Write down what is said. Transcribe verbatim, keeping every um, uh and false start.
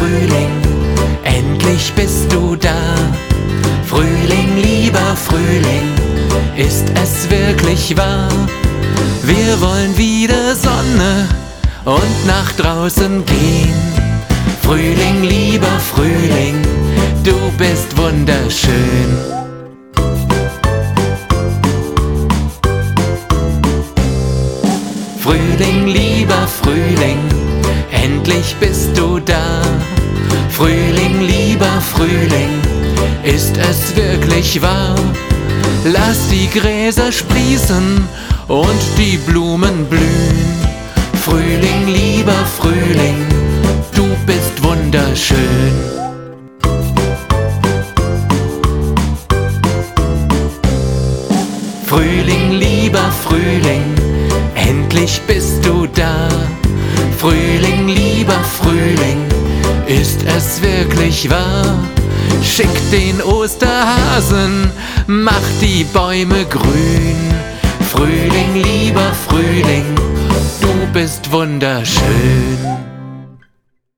Frühling, endlich bist du da. Frühling, lieber Frühling, ist es wirklich wahr? Wir wollen wieder Sonne und nach draußen gehen. Frühling, lieber Frühling, du bist wunderschön. Frühling, lieber Frühling, endlich bist du da. Frühling, lieber Frühling, ist es wirklich wahr? Lass die Gräser sprießen und die Blumen blühen. Frühling, lieber Frühling, du bist wunderschön. Frühling, lieber Frühling, endlich bist du da. Frühling, lieber Frühling, ist es wirklich wahr? Schick den Osterhasen, mach die Bäume grün. Frühling, lieber Frühling, du bist wunderschön.